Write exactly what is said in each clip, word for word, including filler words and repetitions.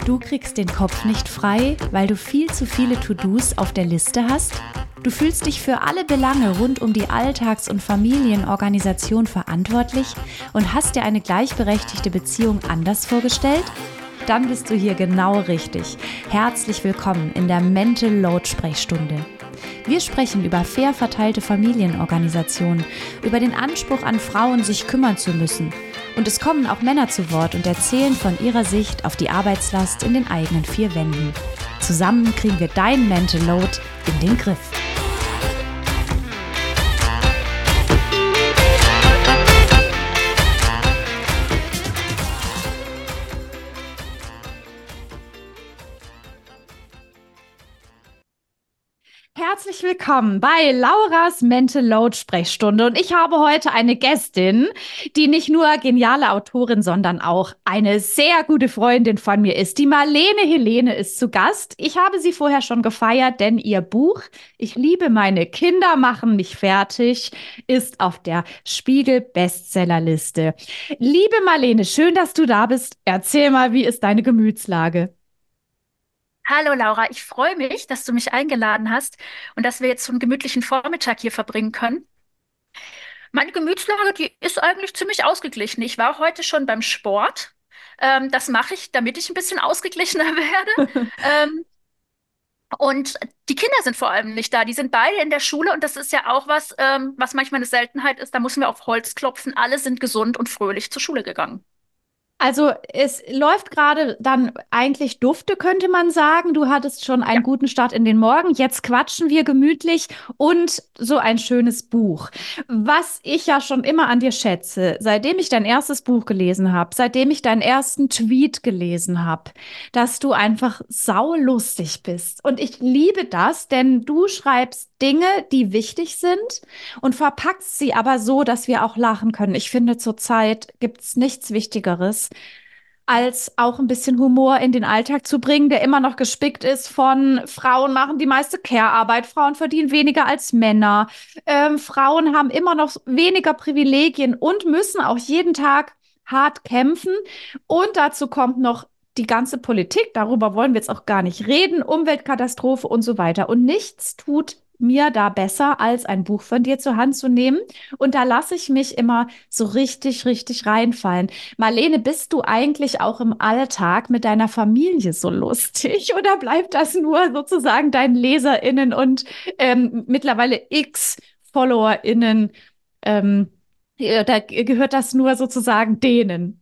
Du kriegst den Kopf nicht frei, weil du viel zu viele To-Dos auf der Liste hast? Du fühlst dich für alle Belange rund um die Alltags- und Familienorganisation verantwortlich und hast dir eine gleichberechtigte Beziehung anders vorgestellt? Dann bist du hier genau richtig. Herzlich willkommen in der Mental Load Sprechstunde. Wir sprechen über fair verteilte Familienorganisationen, über den Anspruch an Frauen, sich kümmern zu müssen. Und es kommen auch Männer zu Wort und erzählen von ihrer Sicht auf die Arbeitslast in den eigenen vier Wänden. Zusammen kriegen wir dein Mental Load in den Griff. Herzlich willkommen bei Lauras Mental Load Sprechstunde und ich habe heute eine Gästin, die nicht nur geniale Autorin, sondern auch eine sehr gute Freundin von mir ist. Die Marlene Helene ist zu Gast. Ich habe sie vorher schon gefeiert, denn ihr Buch Ich liebe meine Kinder machen mich fertig ist auf der Spiegel-Bestsellerliste. Liebe Marlene, schön, dass du da bist. Erzähl mal, wie ist deine Gemütslage? Hallo Laura, ich freue mich, dass du mich eingeladen hast und dass wir jetzt so einen gemütlichen Vormittag hier verbringen können. Meine Gemütslage, die ist eigentlich ziemlich ausgeglichen. Ich war heute schon beim Sport. Ähm, das mache ich, damit ich ein bisschen ausgeglichener werde. Ähm, und die Kinder sind vor allem nicht da. Die sind beide in der Schule und das ist ja auch was, ähm, was manchmal eine Seltenheit ist. Da müssen wir auf Holz klopfen. Alle sind gesund und fröhlich zur Schule gegangen. Also es läuft gerade dann eigentlich dufte, könnte man sagen. Du hattest schon Ja. einen guten Start in den Morgen. Jetzt quatschen wir gemütlich und so ein schönes Buch. Was ich ja schon immer an dir schätze, seitdem ich dein erstes Buch gelesen habe, seitdem ich deinen ersten Tweet gelesen habe, dass du einfach saulustig bist. Und ich liebe das, denn du schreibst Dinge, die wichtig sind und verpackst sie aber so, dass wir auch lachen können. Ich finde, zurzeit gibt es nichts Wichtigeres, als auch ein bisschen Humor in den Alltag zu bringen, der immer noch gespickt ist von Frauen machen die meiste Care-Arbeit, Frauen verdienen weniger als Männer, ähm, Frauen haben immer noch weniger Privilegien und müssen auch jeden Tag hart kämpfen. Und dazu kommt noch die ganze Politik, darüber wollen wir jetzt auch gar nicht reden, Umweltkatastrophe und so weiter. Und nichts tut mir da besser, als ein Buch von dir zur Hand zu nehmen. Und da lasse ich mich immer so richtig, richtig reinfallen. Marlene, bist du eigentlich auch im Alltag mit deiner Familie so lustig oder bleibt das nur sozusagen deinen LeserInnen und ähm, mittlerweile X FollowerInnen? Ähm, äh, da gehört das nur sozusagen denen?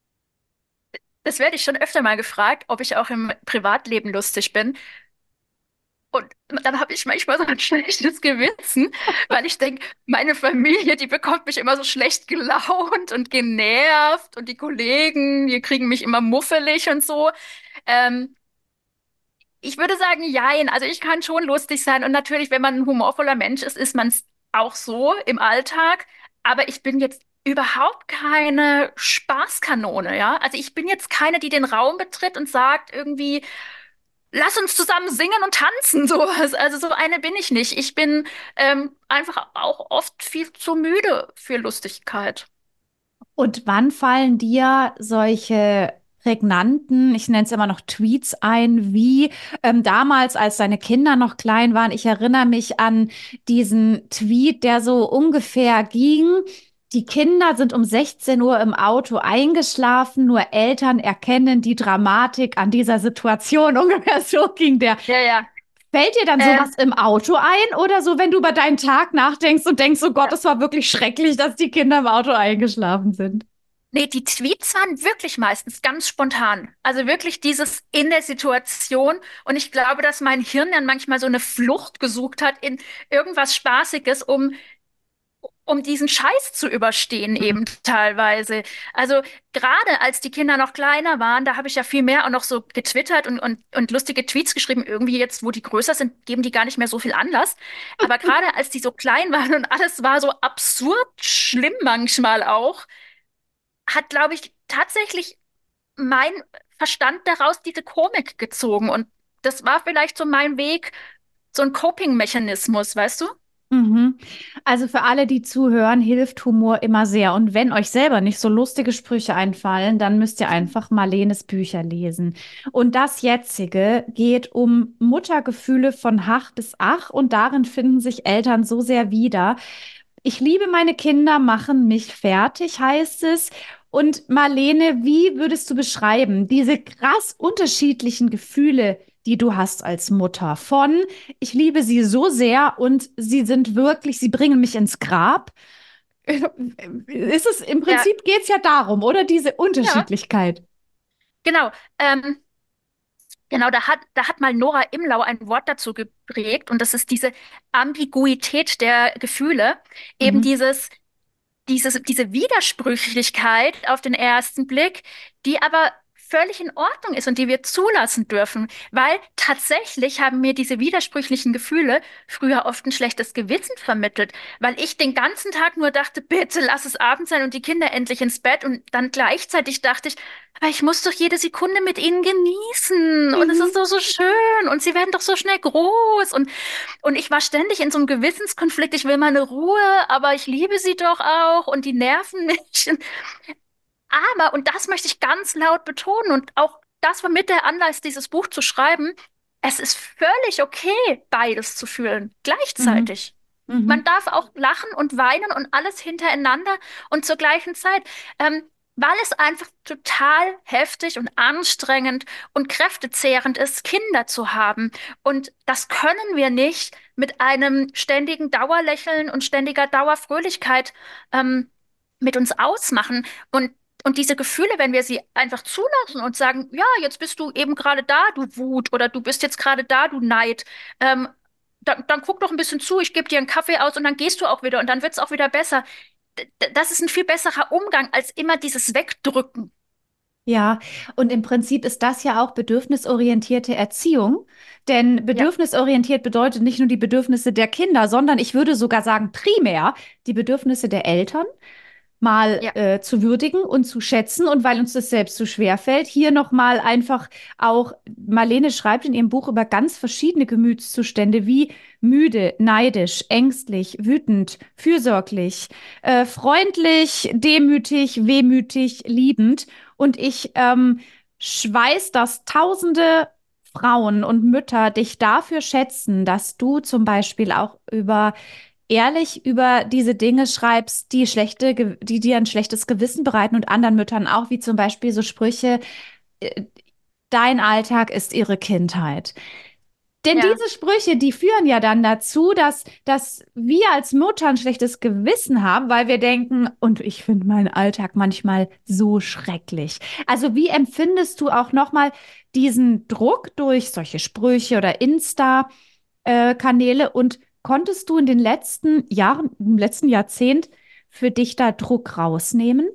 Das werde ich schon öfter mal gefragt, ob ich auch im Privatleben lustig bin. Und dann habe ich manchmal so ein schlechtes Gewissen, weil ich denke, meine Familie, die bekommt mich immer so schlecht gelaunt und genervt und die Kollegen, die kriegen mich immer muffelig und so. Ähm, Ich würde sagen, jein. Also ich kann schon lustig sein und natürlich, wenn man ein humorvoller Mensch ist, ist man es auch so im Alltag. Aber ich bin jetzt überhaupt keine Spaßkanone, ja. Also ich bin jetzt keine, die den Raum betritt und sagt irgendwie, lass uns zusammen singen und tanzen, sowas. Also so eine bin ich nicht. Ich bin ähm, einfach auch oft viel zu müde für Lustigkeit. Und wann fallen dir solche prägnanten, ich nenne es immer noch Tweets ein, wie ähm, damals, als deine Kinder noch klein waren? Ich erinnere mich an diesen Tweet, der so ungefähr ging. Die Kinder sind um sechzehn Uhr im Auto eingeschlafen, nur Eltern erkennen die Dramatik an dieser Situation. Ungefähr so ging der. Ja, ja. Fällt dir dann Ähm, sowas im Auto ein oder so, wenn du über deinen Tag nachdenkst und denkst, oh Gott, es war wirklich schrecklich, dass die Kinder im Auto eingeschlafen sind? Nee, die Tweets waren wirklich meistens ganz spontan. Also wirklich dieses in der Situation. Und ich glaube, dass mein Hirn dann manchmal so eine Flucht gesucht hat in irgendwas Spaßiges, um, um diesen Scheiß zu überstehen, eben teilweise. Also gerade als die Kinder noch kleiner waren, da habe ich ja viel mehr auch noch so getwittert und, und, und lustige Tweets geschrieben. Irgendwie jetzt, wo die größer sind, geben die gar nicht mehr so viel Anlass. Aber gerade als die so klein waren und alles war so absurd schlimm manchmal auch, hat, glaube ich, tatsächlich mein Verstand daraus diese Komik gezogen. Und das war vielleicht so mein Weg, so ein Coping-Mechanismus, weißt du? Mhm. Also für alle, die zuhören, hilft Humor immer sehr. Und wenn euch selber nicht so lustige Sprüche einfallen, dann müsst ihr einfach Marlenes Bücher lesen. Und das jetzige geht um Muttergefühle von Hach bis Ach und darin finden sich Eltern so sehr wieder. Ich liebe meine Kinder, machen mich fertig, heißt es. Und Marlene, wie würdest du beschreiben diese krass unterschiedlichen Gefühle, die du hast als Mutter? Von ich liebe sie so sehr und sie sind wirklich, sie bringen mich ins Grab. Ist es, im Ja, Prinzip geht es ja darum, oder diese ja, Unterschiedlichkeit. genau. Ähm, genau, da hat, da hat mal Nora Imlau ein Wort dazu geprägt und das ist diese Ambiguität der Gefühle. Eben Mhm. dieses, dieses, diese Widersprüchlichkeit auf den ersten Blick, die aber völlig in Ordnung ist und die wir zulassen dürfen, weil tatsächlich haben mir diese widersprüchlichen Gefühle früher oft ein schlechtes Gewissen vermittelt, weil ich den ganzen Tag nur dachte, bitte lass es Abend sein und die Kinder endlich ins Bett und dann gleichzeitig dachte ich, aber ich muss doch jede Sekunde mit ihnen genießen und es ist Mhm. doch so schön und sie werden doch so schnell groß und und ich war ständig in so einem Gewissenskonflikt. Ich will meine Ruhe, aber ich liebe sie doch auch und die nerven mich. Aber, und das möchte ich ganz laut betonen und auch das war mit der Anlass, dieses Buch zu schreiben, es ist völlig okay, beides zu fühlen, Mhm. gleichzeitig. Man Mhm. darf auch lachen und weinen und alles hintereinander und zur gleichen Zeit, ähm, weil es einfach total heftig und anstrengend und kräftezehrend ist, Kinder zu haben. Und das können wir nicht mit einem ständigen Dauerlächeln und ständiger Dauerfröhlichkeit, ähm, mit uns ausmachen. Und und diese Gefühle, wenn wir sie einfach zulassen und sagen, ja, jetzt bist du eben gerade da, du Wut, oder du bist jetzt gerade da, du Neid, ähm, dann, dann guck doch ein bisschen zu, ich gebe dir einen Kaffee aus und dann gehst du auch wieder und dann wird es auch wieder besser. D d- das ist ein viel besserer Umgang als immer dieses Wegdrücken. Ja, und im Prinzip ist das ja auch bedürfnisorientierte Erziehung. Denn Ja, bedürfnisorientiert bedeutet nicht nur die Bedürfnisse der Kinder, sondern ich würde sogar sagen, primär die Bedürfnisse der Eltern mal ja, äh, zu würdigen und zu schätzen. Und weil uns das selbst so schwer fällt, hier nochmal einfach auch, Marlene schreibt in ihrem Buch über ganz verschiedene Gemütszustände wie müde, neidisch, ängstlich, wütend, fürsorglich, äh, freundlich, demütig, wehmütig, liebend. Und ich ähm, weiß, dass tausende Frauen und Mütter dich dafür schätzen, dass du zum Beispiel auch über ehrlich über diese Dinge schreibst, die schlechte, Ge- die dir ein schlechtes Gewissen bereiten und anderen Müttern auch, wie zum Beispiel so Sprüche, äh, dein Alltag ist ihre Kindheit. Denn ja. diese Sprüche, die führen ja dann dazu, dass, dass wir als Mutter ein schlechtes Gewissen haben, weil wir denken, und ich finde meinen Alltag manchmal so schrecklich. Also wie empfindest du auch nochmal diesen Druck durch solche Sprüche oder Insta-Kanäle und konntest du in den letzten Jahren, im letzten Jahrzehnt für dich da Druck rausnehmen?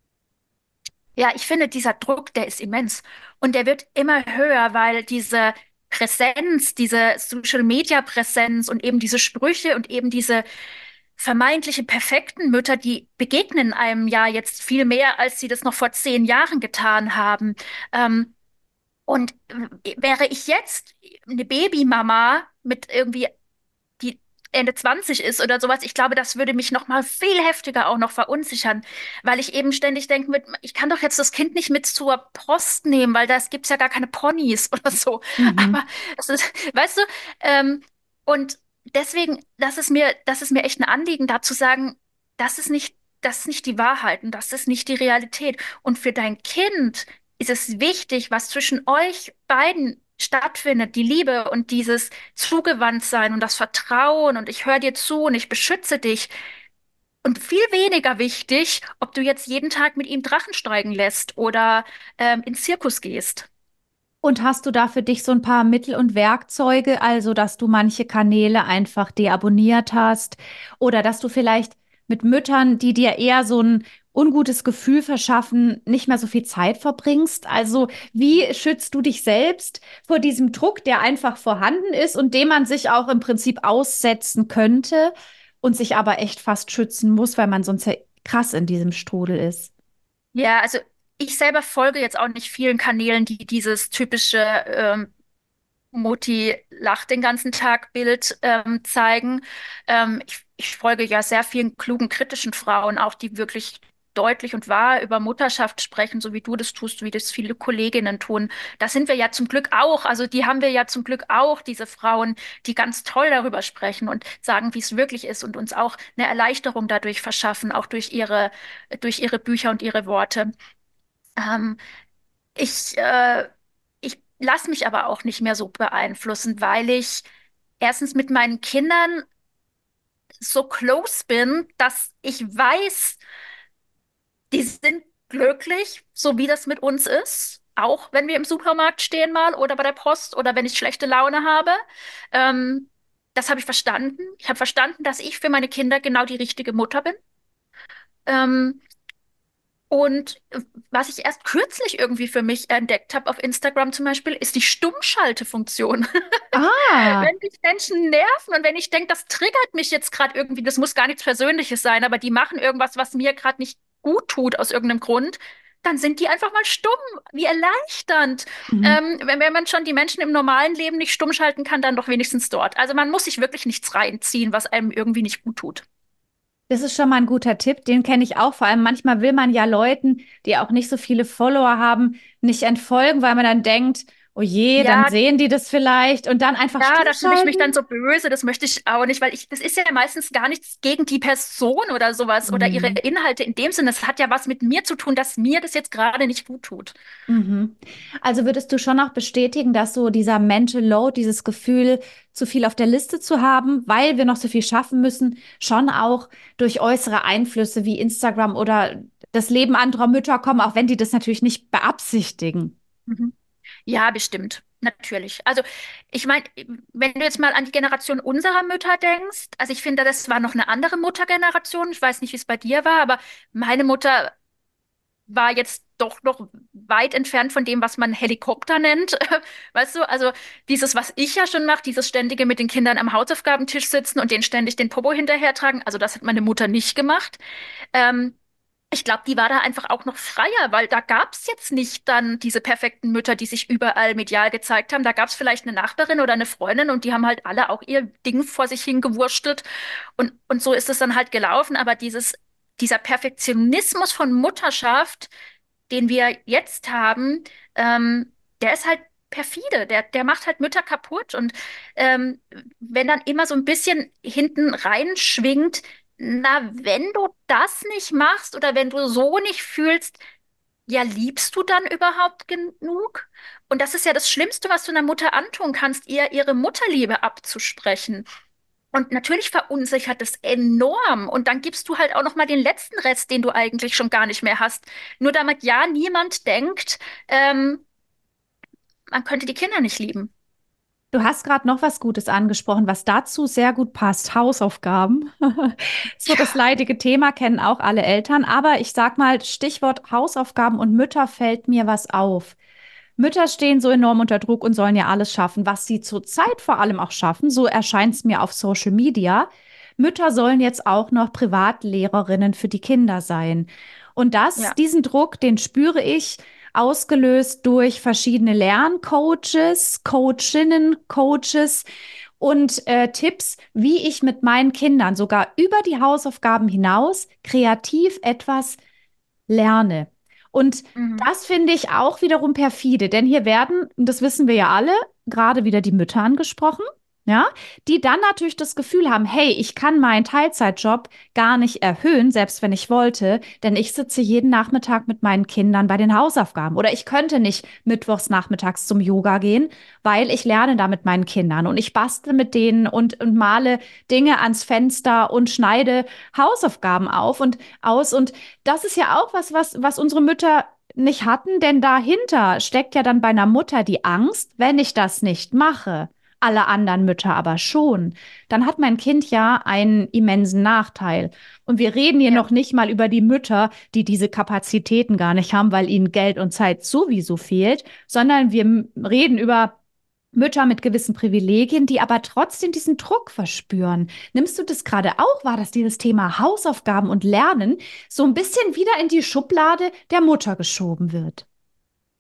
Ja, ich finde, dieser Druck, der ist immens. Und der wird immer höher, weil diese Präsenz, diese Social-Media-Präsenz und eben diese Sprüche und eben diese vermeintliche perfekten Mütter, die begegnen einem ja jetzt viel mehr, als sie das noch vor zehn Jahren getan haben. Ähm, und äh, wäre ich jetzt eine Babymama mit irgendwie die Ende zwanzig ist oder sowas, ich glaube, das würde mich noch mal viel heftiger auch noch verunsichern, weil ich eben ständig denke, mit, ich kann doch jetzt das Kind nicht mit zur Post nehmen, weil das gibt's ja gar keine Ponys oder so. Mhm. Aber es ist, weißt du, ähm, und deswegen, das ist mir, das ist mir echt ein Anliegen, da zu sagen, das ist nicht, das ist nicht die Wahrheit und das ist nicht die Realität. Und für dein Kind ist es wichtig, was zwischen euch beiden stattfindet, die Liebe und dieses Zugewandtsein und das Vertrauen und ich höre dir zu und ich beschütze dich. Und viel weniger wichtig, ob du jetzt jeden Tag mit ihm Drachen steigen lässt oder ähm, ins Zirkus gehst. Und hast du da für dich so ein paar Mittel und Werkzeuge, also dass du manche Kanäle einfach deabonniert hast oder dass du vielleicht mit Müttern, die dir eher so ein ungutes Gefühl verschaffen, nicht mehr so viel Zeit verbringst? Also wie schützt du dich selbst vor diesem Druck, der einfach vorhanden ist und dem man sich auch im Prinzip aussetzen könnte und sich aber echt fast schützen muss, weil man sonst ja krass in diesem Strudel ist? Ja, also ich selber folge jetzt auch nicht vielen Kanälen, die dieses typische ähm, Mutti lacht den ganzen Tag Bild ähm, zeigen. Ähm, ich, ich folge ja sehr vielen klugen, kritischen Frauen, auch die wirklich deutlich und wahr über Mutterschaft sprechen, so wie du das tust, wie das viele Kolleginnen tun. Das sind wir ja zum Glück auch. Also die haben wir ja zum Glück auch, diese Frauen, die ganz toll darüber sprechen und sagen, wie es wirklich ist und uns auch eine Erleichterung dadurch verschaffen, auch durch ihre, durch ihre Bücher und ihre Worte. Ähm, ich, äh, ich lasse mich aber auch nicht mehr so beeinflussen, weil ich erstens mit meinen Kindern so close bin, dass ich weiß, die sind glücklich, so wie das mit uns ist. Auch wenn wir im Supermarkt stehen mal oder bei der Post oder wenn ich schlechte Laune habe. Ähm, Das habe ich verstanden. Ich habe verstanden, dass ich für meine Kinder genau die richtige Mutter bin. Ähm, Und äh, was ich erst kürzlich irgendwie für mich entdeckt habe auf Instagram zum Beispiel, ist die Stummschaltefunktion. Ah. Wenn mich Menschen nerven und wenn ich denke, das triggert mich jetzt gerade irgendwie, das muss gar nichts Persönliches sein, aber die machen irgendwas, was mir gerade nicht gut tut aus irgendeinem Grund, dann sind die einfach mal stumm. Wie erleichternd. Mhm. Ähm, wenn, wenn man schon die Menschen im normalen Leben nicht stumm schalten kann, dann doch wenigstens dort. Also man muss sich wirklich nichts reinziehen, was einem irgendwie nicht gut tut. Das ist schon mal ein guter Tipp, den kenne ich auch. Vor allem manchmal will man ja Leuten, die auch nicht so viele Follower haben, nicht entfolgen, weil man dann denkt, oh je, dann Ja, sehen die das vielleicht und dann einfach ja, stumm da fühle ich mich schalten. dann so böse, das möchte ich auch nicht, weil ich, das ist ja meistens gar nichts gegen die Person oder sowas oder ihre Mhm. Inhalte in dem Sinne. Es hat ja was mit mir zu tun, dass mir das jetzt gerade nicht gut tut. Mhm. Also würdest du schon auch bestätigen, dass so dieser Mental Load, dieses Gefühl, zu viel auf der Liste zu haben, weil wir noch so viel schaffen müssen, schon auch durch äußere Einflüsse wie Instagram oder das Leben anderer Mütter kommen, auch wenn die das natürlich nicht beabsichtigen? Mhm. Ja, bestimmt. Natürlich. Also, ich meine, wenn du jetzt mal an die Generation unserer Mütter denkst, also ich finde, das war noch eine andere Muttergeneration. Ich weiß nicht, wie es bei dir war, aber meine Mutter war jetzt doch noch weit entfernt von dem, was man Helikopter nennt. Weißt du, also dieses, was ich ja schon mache, dieses ständige mit den Kindern am Hausaufgabentisch sitzen und denen ständig den Popo hinterhertragen, also das hat meine Mutter nicht gemacht. Ähm, Ich glaube, die war da einfach auch noch freier, weil da gab es jetzt nicht dann diese perfekten Mütter, die sich überall medial gezeigt haben. Da gab es vielleicht eine Nachbarin oder eine Freundin und die haben halt alle auch ihr Ding vor sich hingewurschtelt. Und, und so ist es dann halt gelaufen. Aber dieses, dieser Perfektionismus von Mutterschaft, den wir jetzt haben, ähm, der ist halt perfide. Der, der macht halt Mütter kaputt. Und ähm, wenn dann immer so ein bisschen hinten reinschwingt, na, wenn du das nicht machst oder wenn du so nicht fühlst, ja, liebst du dann überhaupt genug? Und das ist ja das Schlimmste, was du einer Mutter antun kannst, ihr ihre Mutterliebe abzusprechen. Und natürlich verunsichert es enorm. Und dann gibst du halt auch noch mal den letzten Rest, den du eigentlich schon gar nicht mehr hast. Nur damit ja niemand denkt, ähm, man könnte die Kinder nicht lieben. Du hast gerade noch was Gutes angesprochen, was dazu sehr gut passt. Hausaufgaben. So das Ja, leidige Thema kennen auch alle Eltern. Aber ich sag mal, Stichwort Hausaufgaben und Mütter fällt mir was auf. Mütter stehen so enorm unter Druck und sollen ja alles schaffen, was sie zurzeit vor allem auch schaffen. So erscheint es mir auf Social Media. Mütter sollen jetzt auch noch Privatlehrerinnen für die Kinder sein. Und das, ja. diesen Druck, den spüre ich, ausgelöst durch verschiedene Lerncoaches, Coachinnen, Coaches und äh, Tipps, wie ich mit meinen Kindern sogar über die Hausaufgaben hinaus kreativ etwas lerne. Und Mhm. das finde ich auch wiederum perfide, denn hier werden, und das wissen wir ja alle, gerade wieder die Mütter angesprochen, ja, die dann natürlich das Gefühl haben, hey, ich kann meinen Teilzeitjob gar nicht erhöhen, selbst wenn ich wollte, denn ich sitze jeden Nachmittag mit meinen Kindern bei den Hausaufgaben. Oder ich könnte nicht mittwochs nachmittags zum Yoga gehen, weil ich lerne da mit meinen Kindern und ich bastle mit denen und, und male Dinge ans Fenster und schneide Hausaufgaben auf und aus. Und das ist ja auch was, was, was unsere Mütter nicht hatten, denn dahinter steckt ja dann bei einer Mutter die Angst, wenn ich das nicht mache, alle anderen Mütter aber schon, dann hat mein Kind ja einen immensen Nachteil. Und wir reden hier Ja. noch nicht mal über die Mütter, die diese Kapazitäten gar nicht haben, weil ihnen Geld und Zeit sowieso fehlt, sondern wir m- reden über Mütter mit gewissen Privilegien, die aber trotzdem diesen Druck verspüren. Nimmst du das gerade auch wahr, dass dieses Thema Hausaufgaben und Lernen so ein bisschen wieder in die Schublade der Mutter geschoben wird?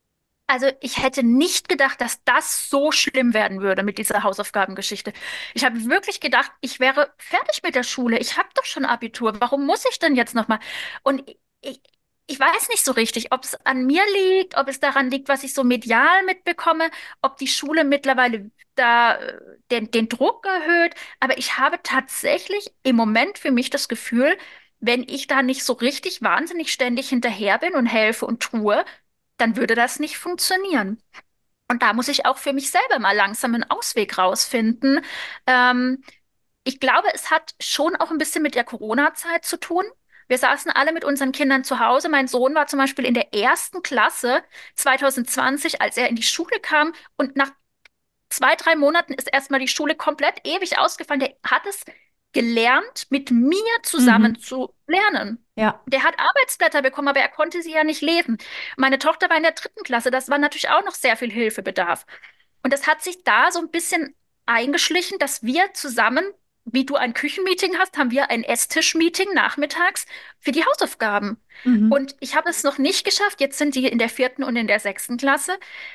Also ich hätte nicht gedacht, dass das so schlimm werden würde mit dieser Hausaufgabengeschichte. Ich habe wirklich gedacht, ich wäre fertig mit der Schule. Ich habe doch schon Abitur. Warum muss ich denn jetzt nochmal? Und ich, ich weiß nicht so richtig, ob es an mir liegt, ob es daran liegt, was ich so medial mitbekomme, ob die Schule mittlerweile da äh, den, den Druck erhöht. Aber ich habe tatsächlich im Moment für mich das Gefühl, wenn ich da nicht so richtig wahnsinnig ständig hinterher bin und helfe und tue, dann würde das nicht funktionieren. Und da muss ich auch für mich selber mal langsam einen Ausweg rausfinden. Ähm, ich glaube, es hat schon auch ein bisschen mit der Corona-Zeit zu tun. Wir saßen alle mit unseren Kindern zu Hause. Mein Sohn war zum Beispiel in der ersten Klasse zwanzig zwanzig, als er in die Schule kam. Und nach zwei, drei Monaten ist erstmal die Schule komplett ewig ausgefallen. Der hat es gelernt, mit mir Mhm. zusammen zu lernen. Ja. Der hat Arbeitsblätter bekommen, aber er konnte sie ja nicht lesen. Meine Tochter war in der dritten Klasse, das war natürlich auch noch sehr viel Hilfebedarf. Und das hat sich da so ein bisschen eingeschlichen, dass wir zusammen, wie du ein Küchenmeeting hast, haben wir ein Esstisch-Meeting nachmittags für die Hausaufgaben. Mhm. Und ich habe es noch nicht geschafft, jetzt sind die in der vierten und in der sechsten Klasse,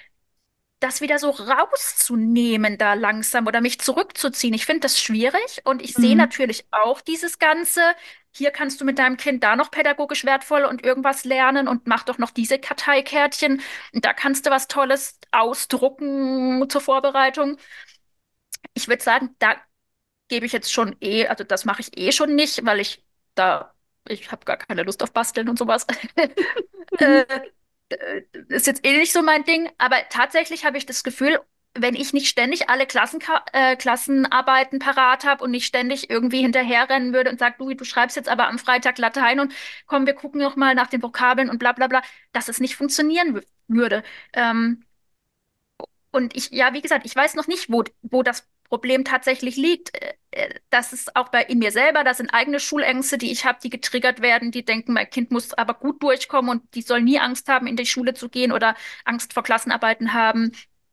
das wieder so rauszunehmen da langsam oder mich zurückzuziehen. Ich finde das schwierig und ich sehe Mhm. natürlich auch dieses Ganze. Hier kannst du mit deinem Kind da noch pädagogisch wertvoll und irgendwas lernen und mach doch noch diese Karteikärtchen. Und da kannst du was Tolles ausdrucken zur Vorbereitung. Ich würde sagen, da gebe ich jetzt schon eh, also das mache ich eh schon nicht, weil ich da, ich habe gar keine Lust auf Basteln und sowas. Mhm. äh, äh, Ist jetzt eh nicht so mein Ding, aber tatsächlich habe ich das Gefühl, wenn ich nicht ständig alle Klassenka äh, Klassenarbeiten parat habe und nicht ständig irgendwie hinterherrennen würde und sage, du, du schreibst jetzt aber am Freitag Latein und komm, wir gucken noch mal nach den Vokabeln und bla bla bla, dass es nicht funktionieren wü- würde. Ähm, und ich, ja, wie gesagt, ich weiß noch nicht, wo, wo das Problem tatsächlich liegt. Äh, äh, Das ist auch bei in mir selber, das sind eigene Schulängste, die ich habe, die getriggert werden, die denken, mein Kind muss aber gut durchkommen und die soll nie Angst haben, in die Schule zu gehen oder Angst vor Klassenarbeiten haben.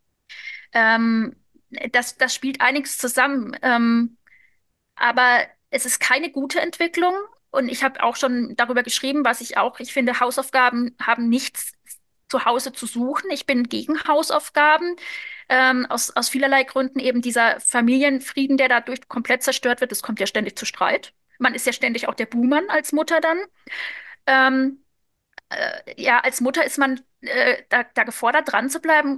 Ähm, das, das spielt einiges zusammen. Ähm, aber es ist keine gute Entwicklung. Und ich habe auch schon darüber geschrieben, was ich auch, ich finde, Hausaufgaben haben nichts zu Hause zu suchen. Ich bin gegen Hausaufgaben, ähm, aus, aus vielerlei Gründen. Eben dieser Familienfrieden, der dadurch komplett zerstört wird, es kommt ja ständig zu Streit. Man ist ja ständig auch der Buhmann als Mutter dann. Ähm, äh, ja, als Mutter ist man äh, da, da gefordert, dran zu bleiben.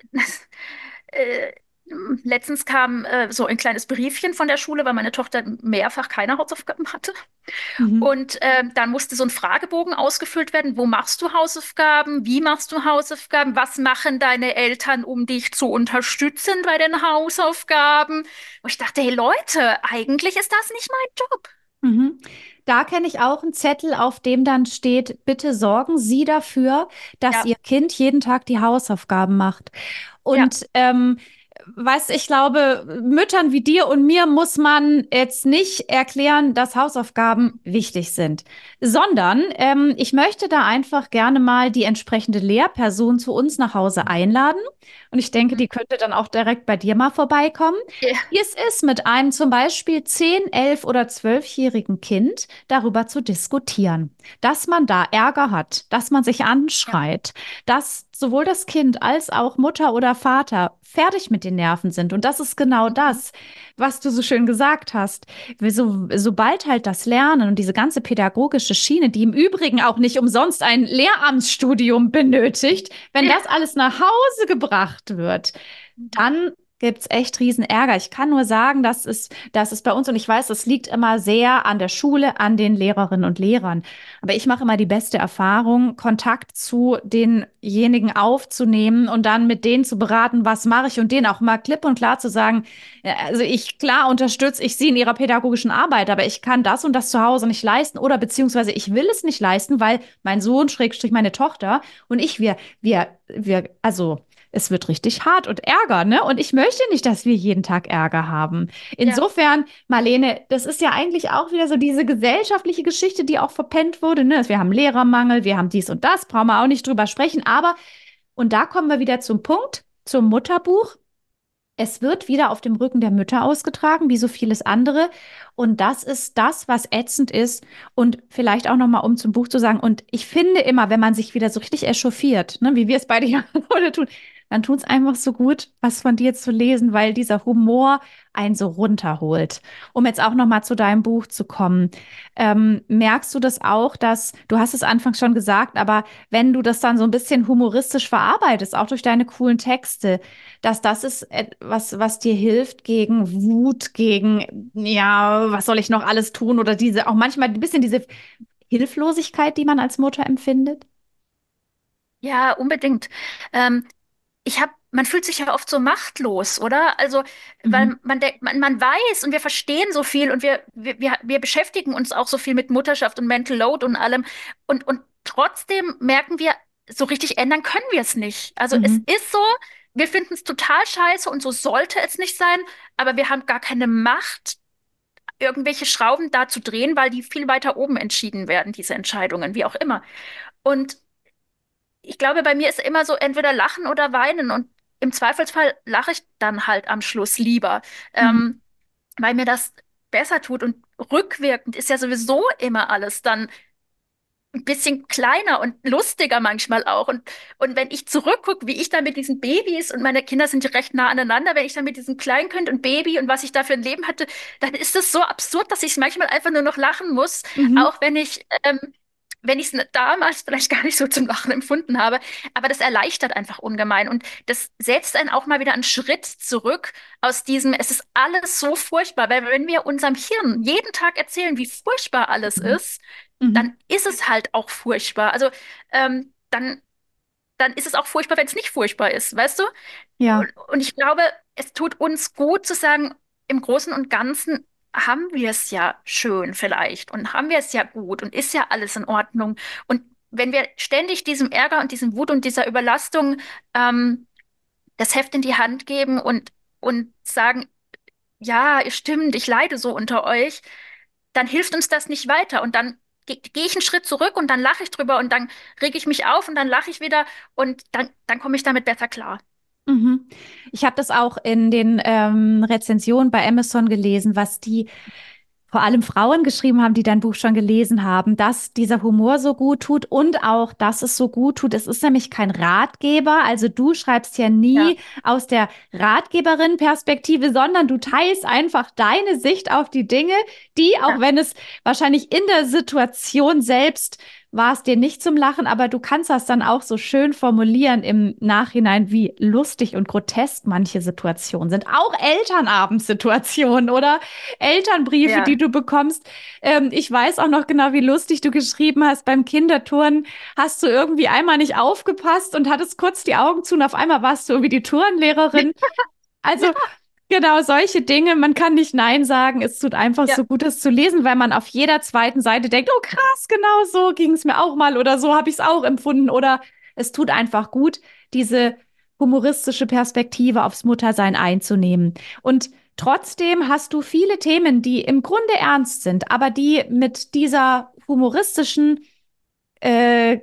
äh, Letztens kam äh, so ein kleines Briefchen von der Schule, weil meine Tochter mehrfach keine Hausaufgaben hatte. Mhm. Und ähm, dann musste so ein Fragebogen ausgefüllt werden. Wo machst du Hausaufgaben? Wie machst du Hausaufgaben? Was machen deine Eltern, um dich zu unterstützen bei den Hausaufgaben? Und ich dachte, hey Leute, eigentlich ist das nicht mein Job. Mhm. Da kenne ich auch einen Zettel, auf dem dann steht, bitte sorgen Sie dafür, dass Ja, Ihr Kind jeden Tag die Hausaufgaben macht. ja, Und ähm, weißt, ich glaube, Müttern wie dir und mir muss man jetzt nicht erklären, dass Hausaufgaben wichtig sind, sondern ähm, ich möchte da einfach gerne mal die entsprechende Lehrperson zu uns nach Hause einladen. Und ich denke, mhm. die könnte dann auch direkt bei dir mal vorbeikommen. Ja, Wie es ist, mit einem zum Beispiel zehn, elf oder zwölfjährigen Kind darüber zu diskutieren, dass man da Ärger hat, dass man sich ja, anschreit, dass sowohl das Kind als auch Mutter oder Vater fertig mit den Nerven sind. Und das ist genau mhm. das, was du so schön gesagt hast. So, sobald halt das Lernen und diese ganze pädagogische Schiene, die im Übrigen auch nicht umsonst ein Lehramtsstudium benötigt, wenn Ja, das alles nach Hause gebracht wird, dann gibt's echt riesen Ärger. Ich kann nur sagen, das ist, das ist bei uns und ich weiß, das liegt immer sehr an der Schule, an den Lehrerinnen und Lehrern. Aber ich mache immer die beste Erfahrung, Kontakt zu denjenigen aufzunehmen und dann mit denen zu beraten, was mache ich und denen auch mal klipp und klar zu sagen, äh, also ich klar unterstütze ich sie in ihrer pädagogischen Arbeit, aber ich kann das und das zu Hause nicht leisten oder beziehungsweise ich will es nicht leisten, weil mein Sohn, Schrägstrich meine Tochter und ich, wir, wir, wir, also es wird richtig hart und Ärger, ne? Und ich möchte nicht, dass wir jeden Tag Ärger haben. ja, Insofern, Marlene, das ist ja eigentlich auch wieder so diese gesellschaftliche Geschichte, die auch verpennt wurde, ne? Wir haben Lehrermangel, wir haben dies und das, brauchen wir auch nicht drüber sprechen. Aber, und da kommen wir wieder zum Punkt, zum Mutterbuch. Es wird wieder auf dem Rücken der Mütter ausgetragen, wie so vieles andere. Und das ist das, was ätzend ist. Und vielleicht auch nochmal, um zum Buch zu sagen, und ich finde immer, wenn man sich wieder so richtig echauffiert, ne, wie wir es beide ja heute tun, dann tut es einfach so gut, was von dir zu lesen, weil dieser Humor einen so runterholt. Um jetzt auch nochmal zu deinem Buch zu kommen. Ähm, merkst du das auch, dass, du hast es anfangs schon gesagt, aber wenn du das dann so ein bisschen humoristisch verarbeitest, auch durch deine coolen Texte, dass das ist etwas, was dir hilft gegen Wut, gegen, ja, was soll ich noch alles tun? Oder diese, auch manchmal ein bisschen diese Hilflosigkeit, die man als Mutter empfindet? Ja, unbedingt. Ähm, ich habe, man fühlt sich ja oft so machtlos, oder? Also, Mhm. weil man, denkt, man, man weiß und wir verstehen so viel und wir, wir, wir, wir beschäftigen uns auch so viel mit Mutterschaft und Mental Load und allem. Und, und trotzdem merken wir, so richtig ändern können wir es nicht. Also, es Mhm. ist so, wir finden es total scheiße und so sollte es nicht sein, aber wir haben gar keine Macht, irgendwelche Schrauben da zu drehen, weil die viel weiter oben entschieden werden, diese Entscheidungen, wie auch immer. Und ich glaube, bei mir ist immer so entweder lachen oder weinen und im Zweifelsfall lache ich dann halt am Schluss lieber, Mhm. ähm, weil mir das besser tut und rückwirkend ist ja sowieso immer alles dann ein bisschen kleiner und lustiger manchmal auch. Und, und wenn ich zurückgucke, wie ich da mit diesen Babys und meine Kinder sind ja recht nah aneinander, wenn ich dann mit diesem Kleinkind und Baby und was ich da für ein Leben hatte, dann ist das so absurd, dass ich manchmal einfach nur noch lachen muss, Mhm. auch wenn ich, ähm, wenn ich es damals vielleicht gar nicht so zum Lachen empfunden habe. Aber das erleichtert einfach ungemein. Und das setzt einen auch mal wieder einen Schritt zurück aus diesem, es ist alles so furchtbar. Weil wenn wir unserem Hirn jeden Tag erzählen, wie furchtbar alles Mhm. ist, Mhm. dann ist es halt auch furchtbar. Also ähm, dann, dann ist es auch furchtbar, wenn es nicht furchtbar ist, weißt du? Ja. Und, und ich glaube, es tut uns gut zu sagen, im Großen und Ganzen haben wir es ja schön vielleicht und haben wir es ja gut und ist ja alles in Ordnung. Und wenn wir ständig diesem Ärger und diesem Wut und dieser Überlastung ähm, das Heft in die Hand geben und, und sagen, ja, stimmt, ich leide so unter euch, dann hilft uns das nicht weiter. Und dann ge gehe ich einen Schritt zurück und dann lache ich drüber und dann rege ich mich auf und dann lache ich wieder und dann, dann komme ich damit besser klar. Mhm. Ich habe das auch in den ähm, Rezensionen bei Amazon gelesen, was die vor allem Frauen geschrieben haben, die dein Buch schon gelesen haben, dass dieser Humor so gut tut und auch, dass es so gut tut. Es ist nämlich kein Ratgeber. Also du schreibst ja Ja, nie aus der Ratgeberin-Perspektive, sondern du teilst einfach deine Sicht auf die Dinge, die, auch ja, wenn es wahrscheinlich in der Situation selbst war es dir nicht zum Lachen, aber du kannst das dann auch so schön formulieren im Nachhinein, wie lustig und grotesk manche Situationen sind. Auch Elternabendsituationen oder Elternbriefe, die ja. du bekommst. Ähm, ich weiß auch noch genau, wie lustig du geschrieben hast. Beim Kinderturnen hast du irgendwie einmal nicht aufgepasst und hattest kurz die Augen zu und auf einmal warst du irgendwie die Turnlehrerin. Also genau solche Dinge. Man kann nicht Nein sagen. Es tut einfach Ja, so gut, es zu lesen, weil man auf jeder zweiten Seite denkt, oh krass, genau so ging es mir auch mal oder so habe ich es auch empfunden. Oder es tut einfach gut, diese humoristische Perspektive aufs Muttersein einzunehmen. Und trotzdem hast du viele Themen, die im Grunde ernst sind, aber die mit dieser humoristischen äh,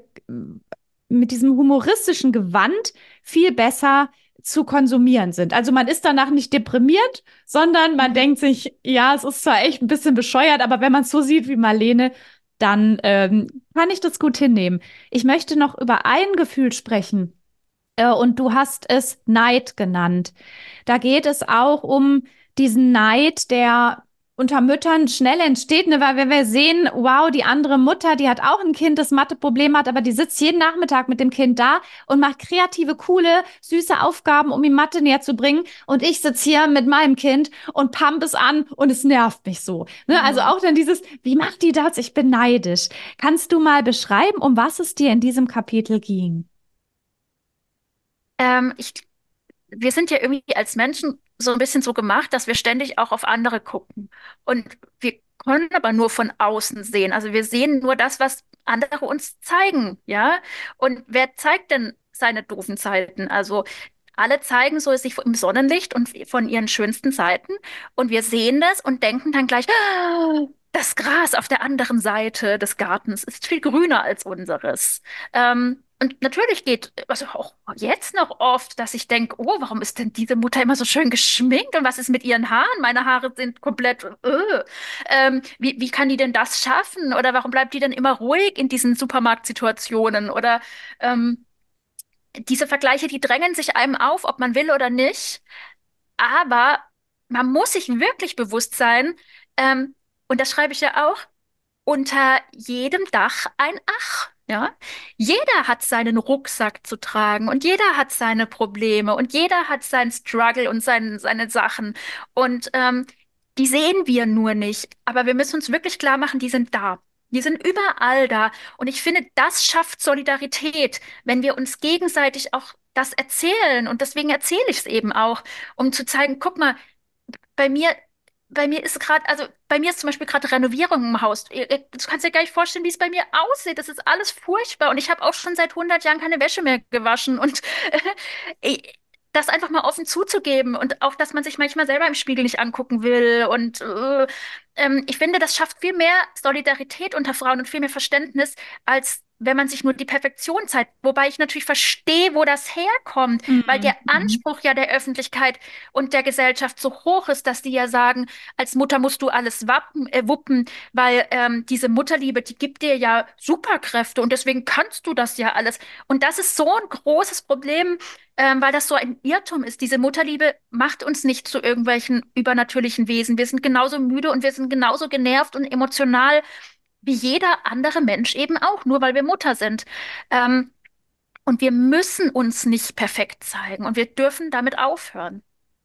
mit diesem humoristischen Gewand viel besser zu konsumieren sind. Also man ist danach nicht deprimiert, sondern man mhm. denkt sich, ja, es ist zwar echt ein bisschen bescheuert, aber wenn man es so sieht wie Marlene, dann ähm, kann ich das gut hinnehmen. Ich möchte noch über ein Gefühl sprechen, äh, und du hast es Neid genannt. Da geht es auch um diesen Neid, der unter Müttern schnell entsteht, ne? Weil wenn wir sehen, wow, die andere Mutter, die hat auch ein Kind, das Matheprobleme hat, aber die sitzt jeden Nachmittag mit dem Kind da und macht kreative, coole, süße Aufgaben, um ihm Mathe näher zu bringen. Und ich sitze hier mit meinem Kind und pump es an und es nervt mich so. Ne? Also Mhm. auch dann dieses, wie macht die das? Ich bin neidisch. Kannst du mal beschreiben, um was es dir in diesem Kapitel ging? Ähm, ich, wir sind ja irgendwie als Menschen so ein bisschen so gemacht, dass wir ständig auch auf andere gucken. Und wir können aber nur von außen sehen. Also wir sehen nur das, was andere uns zeigen, ja? Und wer zeigt denn seine doofen Seiten? Also alle zeigen so sich im Sonnenlicht und von ihren schönsten Seiten. Und wir sehen das und denken dann gleich, "Ah, das Gras auf der anderen Seite des Gartens ist viel grüner als unseres. Ähm, Und natürlich geht, also auch jetzt noch oft, dass ich denke, oh, warum ist denn diese Mutter immer so schön geschminkt und was ist mit ihren Haaren? Meine Haare sind komplett, äh. Ähm, wie, wie kann die denn das schaffen? Oder warum bleibt die denn immer ruhig in diesen Supermarktsituationen? Oder ähm, diese Vergleiche, die drängen sich einem auf, ob man will oder nicht. Aber man muss sich wirklich bewusst sein, ähm, und das schreibe ich ja auch, unter jedem Dach ein Ach. Ja, jeder hat seinen Rucksack zu tragen und jeder hat seine Probleme und jeder hat seinen Struggle und sein, seine Sachen. Und ähm, die sehen wir nur nicht. Aber wir müssen uns wirklich klar machen, die sind da. Die sind überall da. Und ich finde, das schafft Solidarität, wenn wir uns gegenseitig auch das erzählen. Und deswegen erzähle ich es eben auch, um zu zeigen, guck mal, bei mir, bei mir ist gerade, also bei mir ist zum Beispiel gerade Renovierung im Haus. Ihr- ihr- Du kannst dir gar nicht vorstellen, wie es bei mir aussieht. Das ist alles furchtbar. Und ich habe auch schon seit hundert Jahren keine Wäsche mehr gewaschen. Und äh, das einfach mal offen zuzugeben und auch, dass man sich manchmal selber im Spiegel nicht angucken will. Und äh, ähm, ich finde, das schafft viel mehr Solidarität unter Frauen und viel mehr Verständnis, als wenn man sich nur die Perfektion zeigt. Wobei ich natürlich verstehe, wo das herkommt, weil der Mhm. Anspruch ja der Öffentlichkeit und der Gesellschaft so hoch ist, dass die ja sagen, als Mutter musst du alles wappen, äh, wuppen, weil ähm, diese Mutterliebe, die gibt dir ja Superkräfte und deswegen kannst du das ja alles. Und das ist so ein großes Problem, ähm, weil das so ein Irrtum ist. Diese Mutterliebe macht uns nicht zu irgendwelchen übernatürlichen Wesen. Wir sind genauso müde und wir sind genauso genervt und emotional wie jeder andere Mensch eben auch, nur weil wir Mutter sind. Ähm, und wir müssen uns nicht perfekt zeigen und wir dürfen damit aufhören.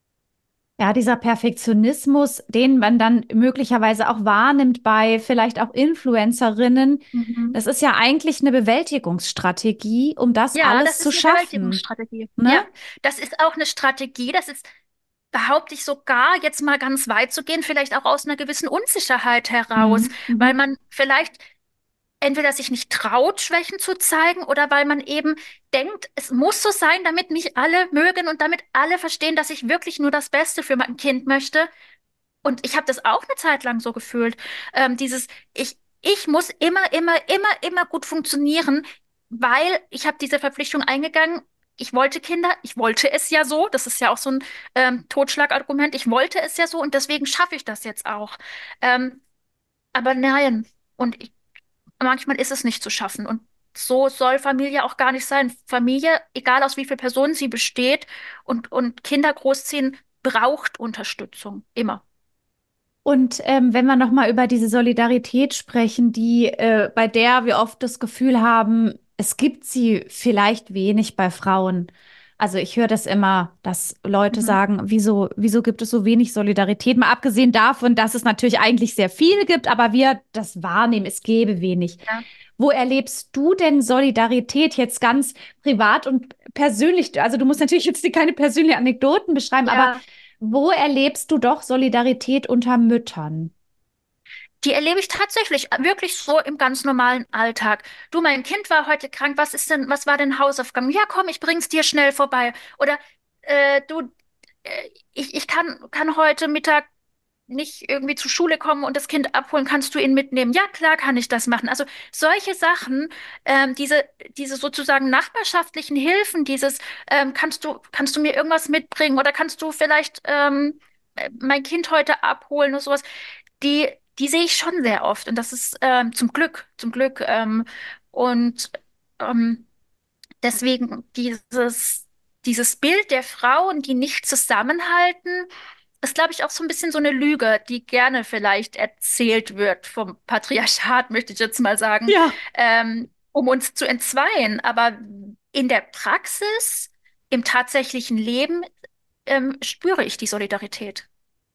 Ja, dieser Perfektionismus, den man dann möglicherweise auch wahrnimmt bei vielleicht auch Influencerinnen, Mhm. das ist ja eigentlich eine Bewältigungsstrategie, um das Ja, alles das zu ist eine schaffen, Bewältigungsstrategie. ne? Ja, das ist auch eine Strategie. Das ist, behaupte ich sogar, jetzt mal ganz weit zu gehen, vielleicht auch aus einer gewissen Unsicherheit heraus, Mhm. weil Mhm. man vielleicht entweder sich nicht traut, Schwächen zu zeigen, oder weil man eben denkt, es muss so sein, damit mich alle mögen und damit alle verstehen, dass ich wirklich nur das Beste für mein Kind möchte. Und ich habe das auch eine Zeit lang so gefühlt. Ähm, dieses, ich, ich muss immer, immer, immer, immer gut funktionieren, weil ich habe diese Verpflichtung eingegangen. Ich wollte Kinder, ich wollte es ja so. Das ist ja auch so ein ähm, Totschlagargument. Ich wollte es ja so und deswegen schaffe ich das jetzt auch. Ähm, aber nein. Und ich, manchmal ist es nicht zu schaffen. Und so soll Familie auch gar nicht sein. Familie, egal aus wie vielen Personen sie besteht und, und Kinder großziehen, braucht Unterstützung. Immer. Und ähm, wenn wir noch mal über diese Solidarität sprechen, die äh, bei der wir oft das Gefühl haben, es gibt sie vielleicht wenig bei Frauen. Also ich höre das immer, dass Leute Mhm. sagen, wieso, wieso gibt es so wenig Solidarität? Mal abgesehen davon, dass es natürlich eigentlich sehr viel gibt, aber wir das wahrnehmen, es gäbe wenig. Ja. Wo erlebst du denn Solidarität jetzt ganz privat und persönlich? Also du musst natürlich jetzt keine persönlichen Anekdoten beschreiben, aber Ja, wo erlebst du doch Solidarität unter Müttern? die erlebe ich tatsächlich wirklich so im ganz normalen Alltag. Du, mein Kind war heute krank. Was ist denn, was war denn Hausaufgaben? Ja, komm, ich bring's dir schnell vorbei. Oder äh, du, äh, ich, ich kann, kann heute Mittag nicht irgendwie zur Schule kommen und das Kind abholen, kannst du ihn mitnehmen? Ja, klar kann ich das machen. Also solche Sachen, ähm, diese, diese sozusagen nachbarschaftlichen Hilfen, dieses, ähm, kannst du, kannst du mir irgendwas mitbringen oder kannst du vielleicht ähm, äh, mein Kind heute abholen oder sowas, die, die sehe ich schon sehr oft und das ist ähm, zum Glück, zum Glück. Ähm, und ähm, deswegen dieses, dieses Bild der Frauen, die nicht zusammenhalten, ist, glaube ich, auch so ein bisschen so eine Lüge, die gerne vielleicht erzählt wird vom Patriarchat, möchte ich jetzt mal sagen, Ja. ähm, um uns zu entzweien. Aber in der Praxis, im tatsächlichen Leben, ähm, spüre ich die Solidarität.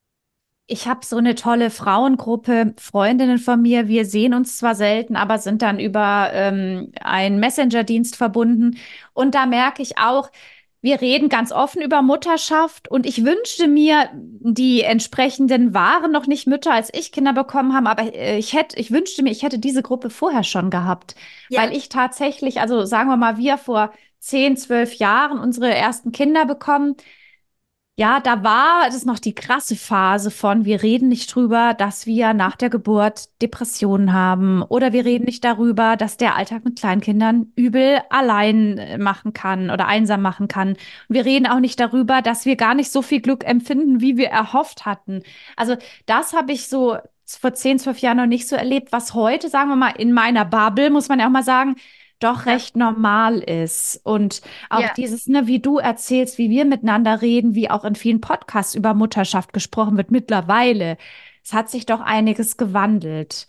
Ich habe so eine tolle Frauengruppe, Freundinnen von mir. Wir sehen uns zwar selten, aber sind dann über ähm, einen Messenger-Dienst verbunden. Und da merke ich auch, wir reden ganz offen über Mutterschaft. Und ich wünschte mir, die entsprechenden waren noch nicht Mütter, als ich Kinder bekommen habe. Aber äh, ich hätte, ich wünschte mir, ich hätte diese Gruppe vorher schon gehabt. Weil Ja, ich tatsächlich, also sagen wir mal, wir vor zehn, zwölf Jahren unsere ersten Kinder bekommen. Ja, da war das noch die krasse Phase von, wir reden nicht drüber, dass wir nach der Geburt Depressionen haben oder wir reden nicht darüber, dass der Alltag mit Kleinkindern übel allein äh, machen kann oder einsam machen kann. Und wir reden auch nicht darüber, dass wir gar nicht so viel Glück empfinden, wie wir erhofft hatten. Also das habe ich so vor zehn, zwölf Jahren noch nicht so erlebt, was heute, sagen wir mal, in meiner Bubble, muss man ja auch mal sagen, doch Ja, recht normal ist. Und auch ja, dieses, ne, wie du erzählst, wie wir miteinander reden, wie auch in vielen Podcasts über Mutterschaft gesprochen wird mittlerweile. Es hat sich doch einiges gewandelt.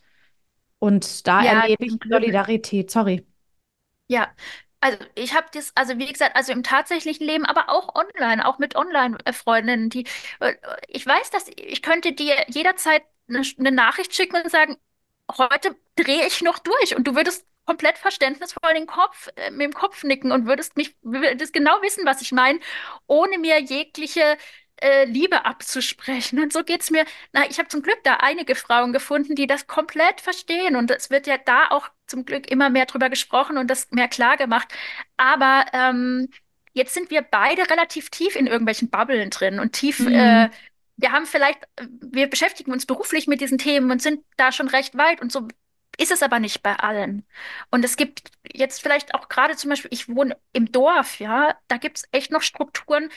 Und da ja, erlebe zum ich Glück. Solidarität. Sorry. Ja, also ich habe das, also wie gesagt, also im tatsächlichen Leben, aber auch online, auch mit Online-Freundinnen, die, äh, ich weiß, dass ich könnte dir jederzeit eine, eine Nachricht schicken und sagen, heute drehe ich noch durch und du würdest komplett verständnisvoll den Kopf, äh, mit dem Kopf nicken und würdest mich, würdest genau wissen, was ich meine, ohne mir jegliche äh, Liebe abzusprechen. Und so geht's mir. Na, ich habe zum Glück da einige Frauen gefunden, die das komplett verstehen. Und es wird ja da auch zum Glück immer mehr drüber gesprochen und das mehr klar gemacht. Aber ähm, jetzt sind wir beide relativ tief in irgendwelchen Bubblen drin und tief, äh, Hm. wir haben vielleicht, äh, wir beschäftigen uns beruflich mit diesen Themen und sind da schon recht weit und so ist es aber nicht bei allen. Und es gibt jetzt vielleicht auch gerade zum Beispiel, ich wohne im Dorf, ja, da gibt es echt noch Strukturen,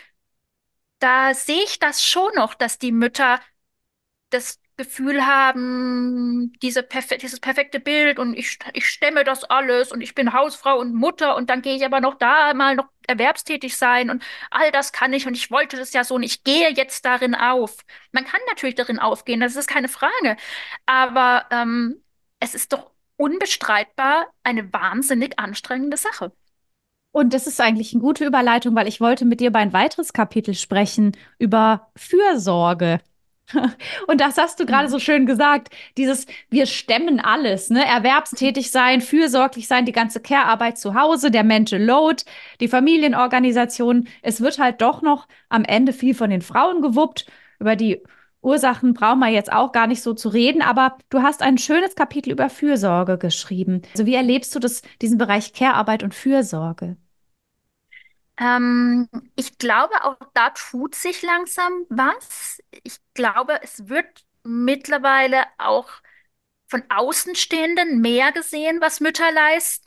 da sehe ich das schon noch, dass die Mütter das Gefühl haben, diese perfe dieses perfekte Bild und ich, ich stemme das alles und ich bin Hausfrau und Mutter und dann gehe ich aber noch da mal noch erwerbstätig sein und all das kann ich und ich wollte das ja so und ich gehe jetzt darin auf. Man kann natürlich darin aufgehen, das ist keine Frage, aber ähm, es ist doch unbestreitbar eine wahnsinnig anstrengende Sache. Und das ist eigentlich eine gute Überleitung, weil ich wollte mit dir über ein weiteres Kapitel sprechen, über Fürsorge. Und das hast du gerade Mhm. so schön gesagt, dieses wir stemmen alles, ne? Erwerbstätig sein, fürsorglich sein, die ganze Care-Arbeit zu Hause, der Mental Load, die Familienorganisation. Es wird halt doch noch am Ende viel von den Frauen gewuppt. Über die Ursachen brauchen wir jetzt auch gar nicht so zu reden, aber du hast ein schönes Kapitel über Fürsorge geschrieben. Also wie erlebst du das, diesen Bereich Care-Arbeit und Fürsorge? Ähm, ich glaube, auch da tut sich langsam was. Ich glaube, es wird mittlerweile auch von Außenstehenden mehr gesehen, was Mütter leisten.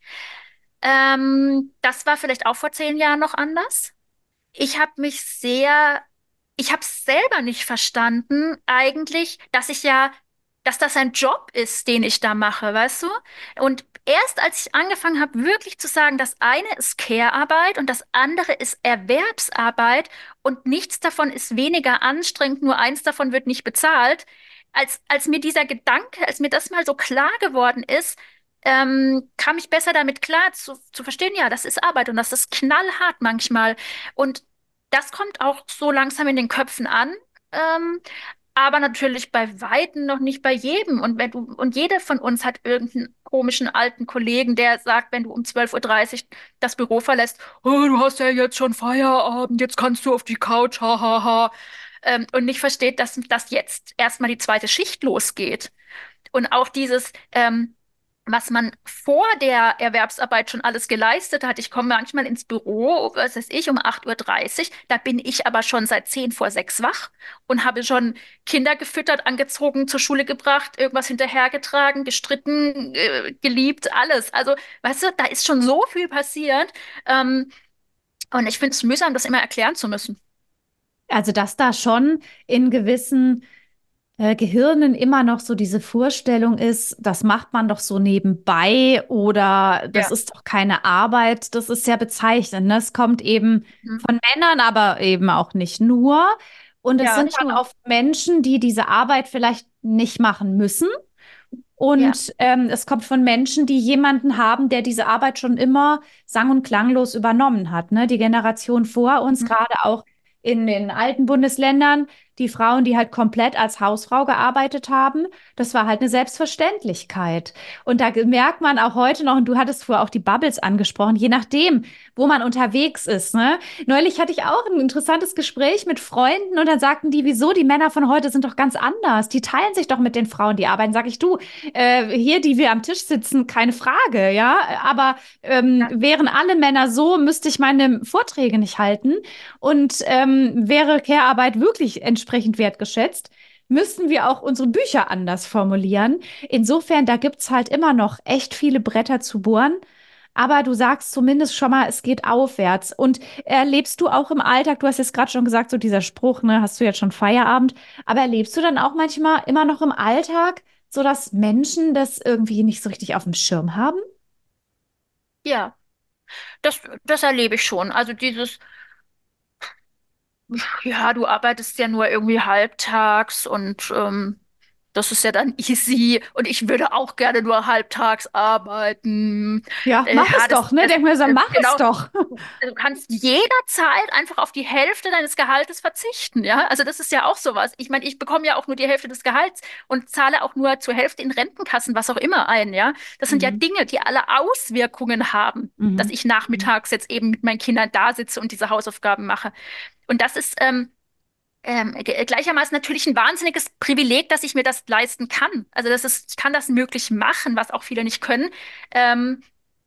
Ähm, das war vielleicht auch vor zehn Jahren noch anders. Ich habe mich sehr, ich habe selber nicht verstanden eigentlich, dass ich ja, dass das ein Job ist, den ich da mache, weißt du? Und erst als ich angefangen habe, wirklich zu sagen, das eine ist Care-Arbeit und das andere ist Erwerbsarbeit und nichts davon ist weniger anstrengend, nur eins davon wird nicht bezahlt, als, als mir dieser Gedanke, als mir das mal so klar geworden ist, ähm, kam ich besser damit klar, zu, zu verstehen, ja, das ist Arbeit und das ist knallhart manchmal. Und das kommt auch so langsam in den Köpfen an, ähm, aber natürlich bei Weitem noch nicht bei jedem. Und wenn du, und jeder von uns hat irgendeinen komischen alten Kollegen, der sagt, wenn du um zwölf Uhr dreißig das Büro verlässt, oh, du hast ja jetzt schon Feierabend, jetzt kannst du auf die Couch, hahaha. Ha, ha. Ähm, und nicht versteht, dass, dass jetzt erstmal die zweite Schicht losgeht. Und auch dieses, ähm, was man vor der Erwerbsarbeit schon alles geleistet hat. Ich komme manchmal ins Büro, was weiß ich, um acht Uhr dreißig. Da bin ich aber schon seit zehn vor sechs wach und habe schon Kinder gefüttert, angezogen, zur Schule gebracht, irgendwas hinterhergetragen, gestritten, äh, geliebt, alles. Also, weißt du, da ist schon so viel passiert. Ähm, und ich finde es mühsam, das immer erklären zu müssen. Also, dass da schon in gewissen äh, Gehirnen immer noch so diese Vorstellung ist, das macht man doch so nebenbei oder das Ja. ist doch keine Arbeit, das ist sehr bezeichnend. Ne? Es kommt eben Mhm. von Männern, aber eben auch nicht nur. Und es Ja, sind nicht dann nur. oft Menschen, die diese Arbeit vielleicht nicht machen müssen. Ja. Und ähm, es kommt von Menschen, die jemanden haben, der diese Arbeit schon immer sang- und klanglos übernommen hat. Ne? Die Generation vor uns, Mhm. gerade auch in den alten Bundesländern, die Frauen, die halt komplett als Hausfrau gearbeitet haben, das war halt eine Selbstverständlichkeit. Und da merkt man auch heute noch, und du hattest vorher auch die Bubbles angesprochen, je nachdem, wo man unterwegs ist, ne? Neulich hatte ich auch ein interessantes Gespräch mit Freunden und dann sagten die, wieso, die Männer von heute sind doch ganz anders. Die teilen sich doch mit den Frauen, die arbeiten. Sag ich, du, äh, hier, die wir am Tisch sitzen, keine Frage, ja. Aber ähm, Ja, wären alle Männer so, müsste ich meine Vorträge nicht halten. Und ähm, wäre Care-Arbeit wirklich entsprechend wertgeschätzt, müssten wir auch unsere Bücher anders formulieren. Insofern, da gibt's halt immer noch echt viele Bretter zu bohren. Aber du sagst zumindest schon mal, es geht aufwärts. Und erlebst du auch im Alltag, du hast jetzt gerade schon gesagt, so dieser Spruch, ne, hast du jetzt schon Feierabend, aber erlebst du dann auch manchmal immer noch im Alltag, so dass Menschen das irgendwie nicht so richtig auf dem Schirm haben? ja, das, das erlebe ich schon. Also dieses, ja, du arbeitest ja nur irgendwie halbtags und ähm, das ist ja dann easy und ich würde auch gerne nur halbtags arbeiten. Ja, Äh, mach es ja, das, doch, ne? das, Denk mir so, das, mach es genau. doch. Du kannst jederzeit einfach auf die Hälfte deines Gehaltes verzichten, ja? Also das ist ja auch sowas. Ich meine, ich bekomme ja auch nur die Hälfte des Gehalts und zahle auch nur zur Hälfte in Rentenkassen, was auch immer ein, ja? Das sind ja Mhm. Dinge, die alle Auswirkungen haben, dass Mhm. ich Mhm. nachmittags jetzt eben mit meinen Kindern da sitze und diese Hausaufgaben mache. Und das ist ähm, ähm, ge- gleichermaßen natürlich ein wahnsinniges Privileg, dass ich mir das leisten kann. Also das ist, ich kann das möglich machen, was auch viele nicht können. Ähm,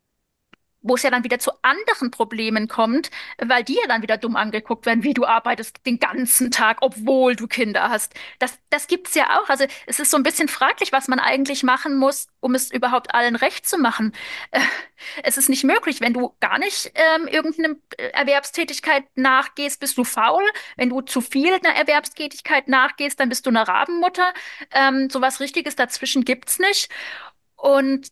Wo es ja dann wieder zu anderen Problemen kommt, weil die ja dann wieder dumm angeguckt werden, wie du arbeitest den ganzen Tag, obwohl du Kinder hast. Das, das gibt's ja auch. Also es ist so ein bisschen fraglich, was man eigentlich machen muss, um es überhaupt allen recht zu machen. Äh, Es ist nicht möglich, wenn du gar nicht ähm, irgendeine äh, Erwerbstätigkeit nachgehst, bist du faul. Wenn du zu viel einer Erwerbstätigkeit nachgehst, dann bist du eine Rabenmutter. Ähm, so was Richtiges dazwischen gibt's nicht. Und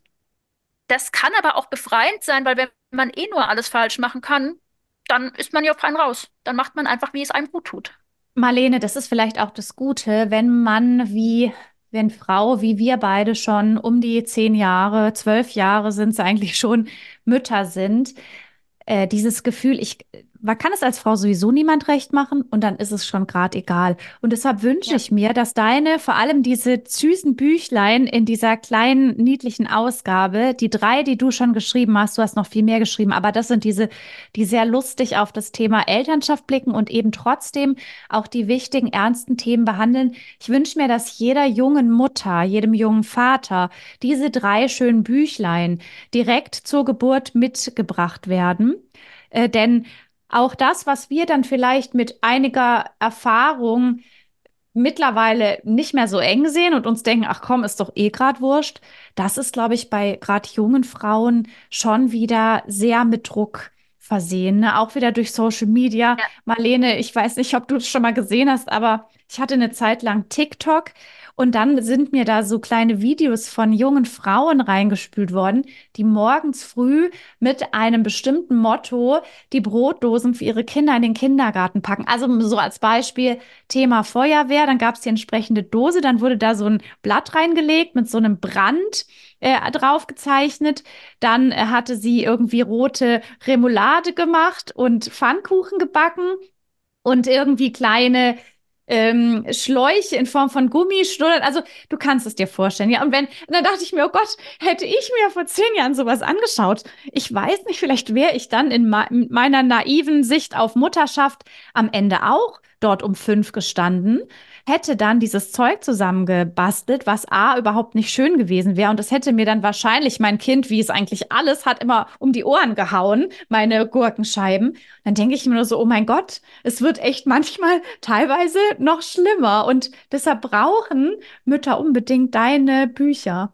das kann aber auch befreiend sein, weil wenn man eh nur alles falsch machen kann, dann ist man ja fein raus. Dann macht man einfach, wie es einem gut tut. Marlene, das ist vielleicht auch das Gute, wenn man wie, wenn Frau, wie wir beide schon um die zehn Jahre, zwölf Jahre sind es eigentlich schon, Mütter sind, äh, dieses Gefühl, ich, man kann es als Frau sowieso niemand recht machen und dann ist es schon gerade egal. Und deshalb wünsche Ja, ich mir, dass deine, vor allem diese süßen Büchlein in dieser kleinen, niedlichen Ausgabe, die drei, die du schon geschrieben hast, du hast noch viel mehr geschrieben, aber das sind diese, die sehr lustig auf das Thema Elternschaft blicken und eben trotzdem auch die wichtigen, ernsten Themen behandeln. Ich wünsche mir, dass jeder jungen Mutter, jedem jungen Vater diese drei schönen Büchlein direkt zur Geburt mitgebracht werden. Äh, denn auch das, was wir dann vielleicht mit einiger Erfahrung mittlerweile nicht mehr so eng sehen und uns denken, ach komm, ist doch eh grad wurscht, das ist, glaube ich, bei gerade jungen Frauen schon wieder sehr mit Druck versehen, ne? Auch wieder durch Social Media. ja, Marlene, ich weiß nicht, ob du es schon mal gesehen hast, aber ich hatte eine Zeit lang TikTok und dann sind mir da so kleine Videos von jungen Frauen reingespült worden, die morgens früh mit einem bestimmten Motto die Brotdosen für ihre Kinder in den Kindergarten packen. Also so als Beispiel Thema Feuerwehr, dann gab es die entsprechende Dose, dann wurde da so ein Blatt reingelegt mit so einem Brand äh, drauf gezeichnet. Dann äh, hatte sie irgendwie rote Remoulade gemacht und Pfannkuchen gebacken und irgendwie kleine ähm, Schläuche in Form von Gummischnullen. Also du kannst es dir vorstellen, ja. Und wenn, und dann dachte ich mir, oh Gott, hätte ich mir vor zehn Jahren sowas angeschaut. Ich weiß nicht, vielleicht wäre ich dann in me meiner naiven Sicht auf Mutterschaft am Ende auch dort um fünf gestanden, hätte dann dieses Zeug zusammengebastelt, was A überhaupt nicht schön gewesen wäre. Und das hätte mir dann wahrscheinlich mein Kind, wie es eigentlich alles hat, immer um die Ohren gehauen, meine Gurkenscheiben. Dann denke ich mir nur so, oh mein Gott, es wird echt manchmal teilweise noch schlimmer. Und deshalb brauchen Mütter unbedingt deine Bücher.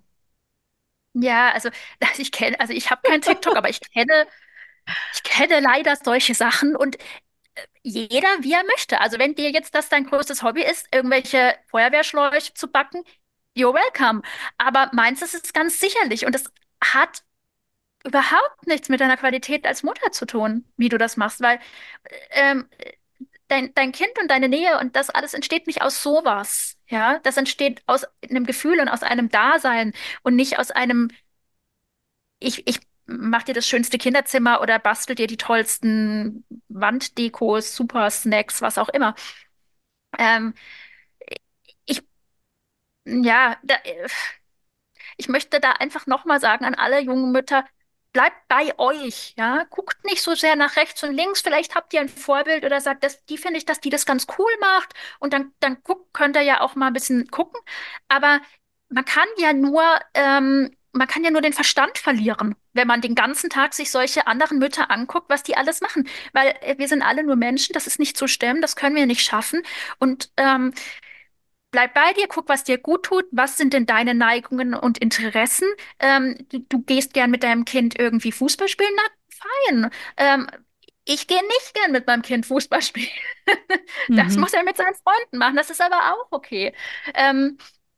ja, also also ich kenne, also ich habe kein TikTok, aber ich kenne, ich kenne leider solche Sachen und jeder, wie er möchte. Also wenn dir jetzt das dein größtes Hobby ist, irgendwelche Feuerwehrschläuche zu backen, you're welcome. Aber meins ist es ganz sicherlich und es hat überhaupt nichts mit deiner Qualität als Mutter zu tun, wie du das machst, weil ähm, dein, dein Kind und deine Nähe und das alles entsteht nicht aus sowas. Ja, das entsteht aus einem Gefühl und aus einem Dasein und nicht aus einem, ich, ich mach dir das schönste Kinderzimmer oder bastel dir die tollsten Wanddekos, Super Snacks, was auch immer. Ähm, ich, ja, da, ich möchte da einfach nochmal sagen an alle jungen Mütter, bleibt bei euch, ja. Guckt nicht so sehr nach rechts und links. Vielleicht habt ihr ein Vorbild oder sagt, das, die finde ich, dass die das ganz cool macht. Und dann, dann guckt, könnt ihr ja auch mal ein bisschen gucken. Aber man kann ja nur, ähm, man kann ja nur den Verstand verlieren, wenn man den ganzen Tag sich solche anderen Mütter anguckt, was die alles machen. Weil äh, wir sind alle nur Menschen, das ist nicht zu stemmen, das können wir nicht schaffen. Und ähm, bleib bei dir, guck, was dir gut tut. Was sind denn deine Neigungen und Interessen? Ähm, du, du gehst gern mit deinem Kind irgendwie Fußball spielen? Na, fein. Ähm, ich gehe nicht gern mit meinem Kind Fußball spielen. Das Mhm. muss er mit seinen Freunden machen. Das ist aber auch okay. Ähm,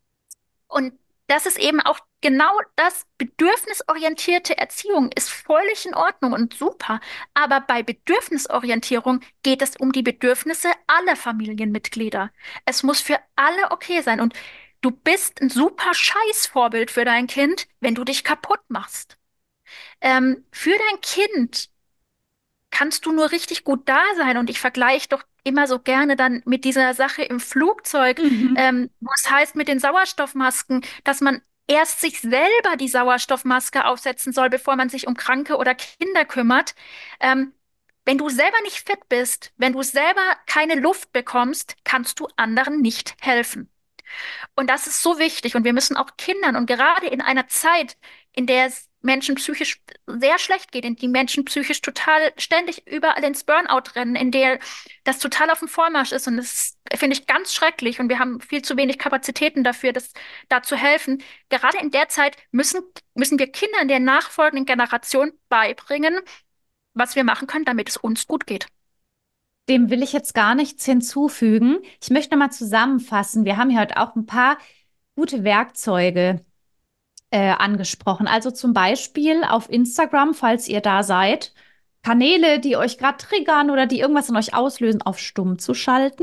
und das ist eben auch genau das, bedürfnisorientierte Erziehung ist völlig in Ordnung und super. Aber bei Bedürfnisorientierung geht es um die Bedürfnisse aller Familienmitglieder. Es muss für alle okay sein. Und du bist ein super Scheißvorbild für dein Kind, wenn du dich kaputt machst. Ähm, für dein Kind kannst du nur richtig gut da sein. Und ich vergleiche doch immer so gerne dann mit dieser Sache im Flugzeug, Mhm. ähm, wo es heißt mit den Sauerstoffmasken, dass man erst sich selber die Sauerstoffmaske aufsetzen soll, bevor man sich um Kranke oder Kinder kümmert. Ähm, wenn du selber nicht fit bist, wenn du selber keine Luft bekommst, kannst du anderen nicht helfen. Und das ist so wichtig. Und wir müssen auch Kindern und gerade in einer Zeit, in der es Menschen psychisch sehr schlecht geht, in die Menschen psychisch total ständig überall ins Burnout rennen, in der das total auf dem Vormarsch ist. Und das finde ich ganz schrecklich. Und wir haben viel zu wenig Kapazitäten dafür, das da zu helfen. Gerade in der Zeit müssen, müssen wir Kindern der nachfolgenden Generation beibringen, was wir machen können, damit es uns gut geht. Dem will ich jetzt gar nichts hinzufügen. Ich möchte noch mal zusammenfassen. Wir haben hier heute auch ein paar gute Werkzeuge äh, angesprochen. Also zum Beispiel auf Instagram, falls ihr da seid, Kanäle, die euch gerade triggern oder die irgendwas in euch auslösen, auf stumm zu schalten.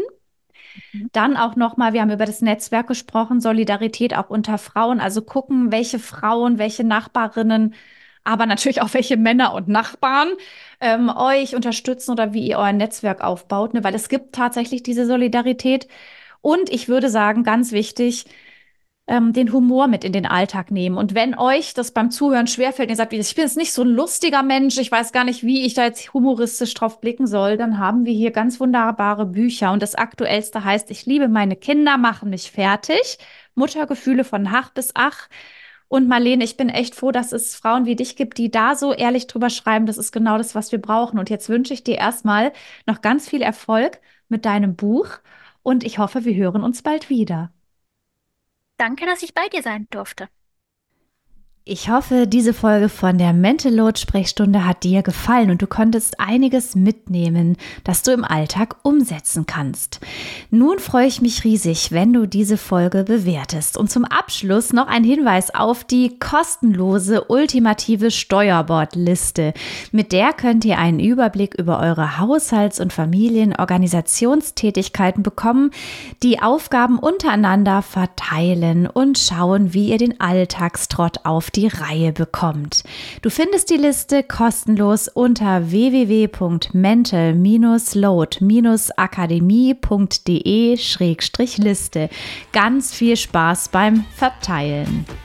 Dann auch nochmal, wir haben über das Netzwerk gesprochen, Solidarität auch unter Frauen, also gucken, welche Frauen, welche Nachbarinnen, aber natürlich auch welche Männer und Nachbarn ähm, euch unterstützen oder wie ihr euer Netzwerk aufbaut, ne? Weil es gibt tatsächlich diese Solidarität. Und ich würde sagen, ganz wichtig, ähm, den Humor mit in den Alltag nehmen. Und wenn euch das beim Zuhören schwerfällt, ihr sagt, ich bin jetzt nicht so ein lustiger Mensch, ich weiß gar nicht, wie ich da jetzt humoristisch drauf blicken soll, dann haben wir hier ganz wunderbare Bücher. Und das aktuellste heißt, ich liebe meine Kinder, machen mich fertig. Muttergefühle von Hach bis Ach. Und Marlene, ich bin echt froh, dass es Frauen wie dich gibt, die da so ehrlich drüber schreiben. Das ist genau das, was wir brauchen. Und jetzt wünsche ich dir erstmal noch ganz viel Erfolg mit deinem Buch. Und ich hoffe, wir hören uns bald wieder. Danke, dass ich bei dir sein durfte. Ich hoffe, diese Folge von der Mental Load Sprechstunde hat dir gefallen und du konntest einiges mitnehmen, das du im Alltag umsetzen kannst. Nun freue ich mich riesig, wenn du diese Folge bewertest. Und zum Abschluss noch ein Hinweis auf die kostenlose ultimative Steuerbordliste. Mit der könnt ihr einen Überblick über eure Haushalts- und Familienorganisationstätigkeiten bekommen, die Aufgaben untereinander verteilen und schauen, wie ihr den Alltagstrott auf die Reihe bekommt. Du findest die Liste kostenlos unter w w w punkt mental load akademie punkt de Schrägstrich Liste. Ganz viel Spaß beim Verteilen.